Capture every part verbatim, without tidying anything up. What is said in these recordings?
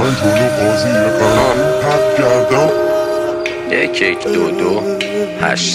من جلو قاضی قلم پرد کردم. یک یک دو دو هشت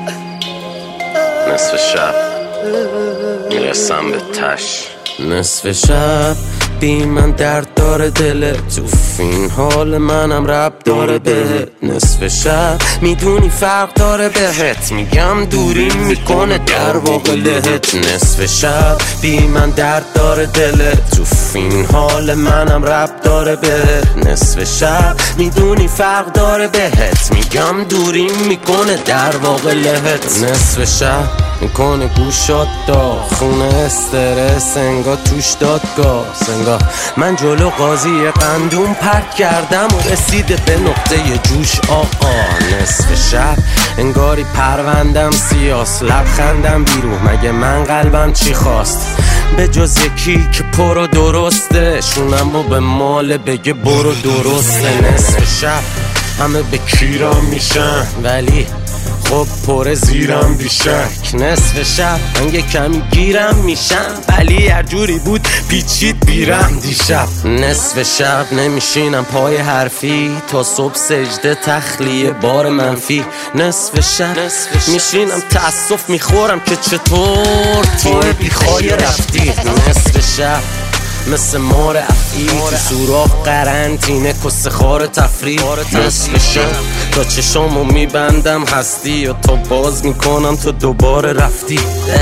نصف شب میرسم به تش. نصف شب بی من درد داره دلت، تو این حال منم رب داره بهت. نصف شب میدونی فرق داره بهت، میگم دوری میکنه در واقع لهت. نصف شب بی من درد داره دلت، تو این حال منم رب داره بهت. نصف شب میدونی فرق داره بهت، میگم دوری میکنه در واقع لهت. نصف شب میکنه گوشات داغ، خونه استرس انگار توش دادگاه. سنگاه من جلو قاضی قندون پرد کردم و رسیده به نقطه جوش آقا. نصف شب انگاری پروندم سیاس، لبخندم بیرون مگه من قلبم چی خواست؟ به جز یکی که پر و درسته، شونم و به مال بگه برو درسته. نصف شب همه به کیرام میشن ولی خب پر زیرم بیشک. نصف شب من یه کمی گیرم میشم ولی هر جوری بود پیچید بیرم دیشب. نصف شب نمیشینم پای حرفی تا صبح سجده تخلیه بار منفی. نصف شب میشینم تأسف میخورم که چطور تیم بیخوای رفتی. نصف شب مثل مار افعی تو سوراخ قرنطینه کس خار تفریح. نصف شب تا چشامو میبندم هستی و تا باز میکنم تو دوباره رفتی.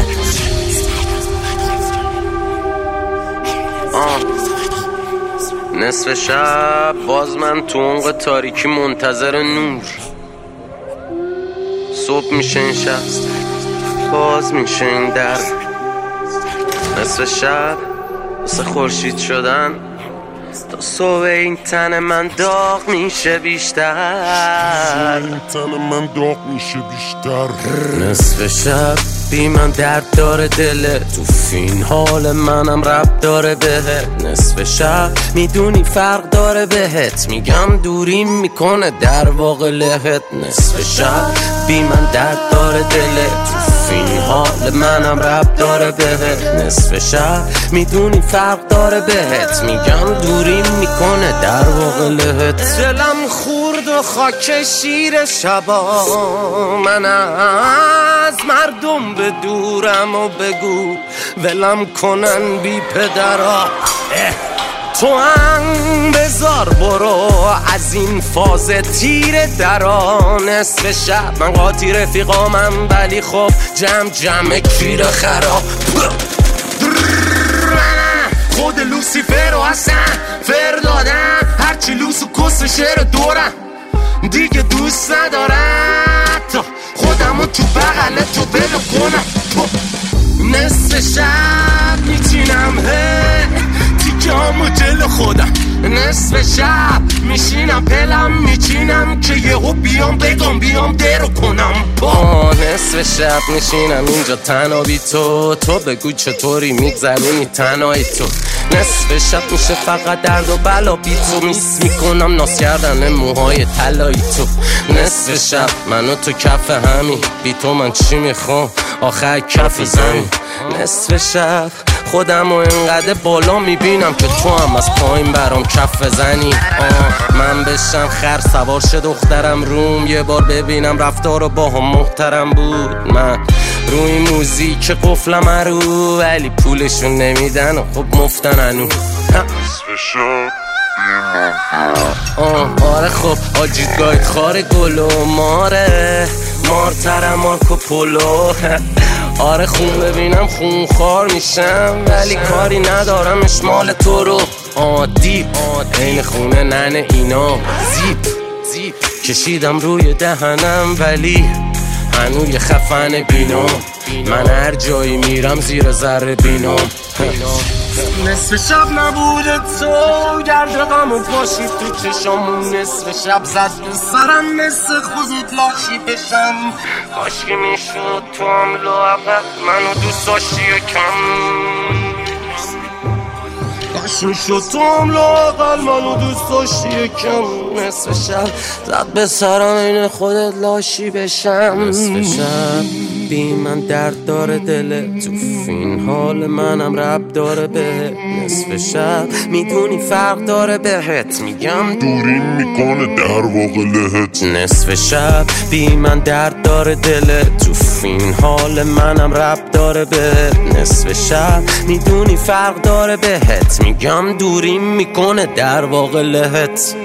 آه. نصف شب باز من تو عمق تاریکی منتظر نور. صبح میشه این شب باز میشه این در. نصف شب واسه خورشید شدن تا صبح این تن من داغ میشه بیشتر. این تن من داغ میشه بیشتر. نصف شب بی من درد داره دلت، تو این حال منم رب داره بهت. نصف شب میدونی فرق داره بهت، میگم دوری میکنه در واقع لهت. نصف شب بی من درد داره دلت، تو این حال منم رب داره بهت. نصف شب میدونی فرق داره بهت، میگم دوری میکنه در واقع لهت. دلم خورد و خاک شیر شبا، من از مردم به دورم و بگو ولم کنن بی پدرا. تو هم بذار برو از این فاز تیر درا. نصف شب من قاطی رفیقامم ولی خب جمع جمع کیر خراب. خود لوسیفر و حسن فر دادن، هرچی لوس و کس شعر دورم دیگه دوست ندارم تا خودمو تو بغل تو بلو کنم. نصف شب میچینم تیکه همو جلو خودم. نصف شب میشینم پلم میچینم که یهو بیام بگم بیام درو کنم با. نصف شب میشینم اینجا تنها بی تو، تو بگو چطوری میگذرونی تنهایی تو. نصف شب میشه فقط درد و بلا بی تو، میس میکنم ناس کردن موهای طلایی تو. نصف شب منو تو کف همی، بی تو من چی میخوام آخر کف زمین. نصف شب خودم و اینقدر بالا میبینم که تو هم از پایین برام کف بزنی. آه من بشم خر سوار شه دخترم روم، یه بار ببینم رفتار و با هم محترم بود. من روی موزیک قفلم رو ولی پولشون نمیدن و خب مفتن انو. آه آره خب آجید گاید خار گلو ماره مارترم مارکو پولو. آره خون ببینم خون خار میشم ولی کاری ندارم اشمال تو رو. عادی این خونه ننه اینا زیب زیب کشیدم روی دهنم ولی هنوی خفن بینام. من هر جایی میرم زیر ذره بینام. نصف شب نبوده تو گرد غمو پاشید تو چشامون. نصف شب زد به سرم مثل خوزید لاشی بشم. کاشکی میشد تو هم لااقل منو دوست داشتی یکم. کاش میشد تو هم لااقل منو دوست داشتی یکم. نصف شب زد به سرم این خودت لاشی بشم. نصف شب بی من درد داره دلت، تو این حال منم رب داره بهت. نصف شب میدونی فرق داره بهت، میگم دوریم میکنه در واقع لهت. نصف شب بی من درد داره دلت، تو این حال منم رب داره بهت. نصف شب میدونی فرق داره بهت، میگم دوریم میکنه در واقع لهت.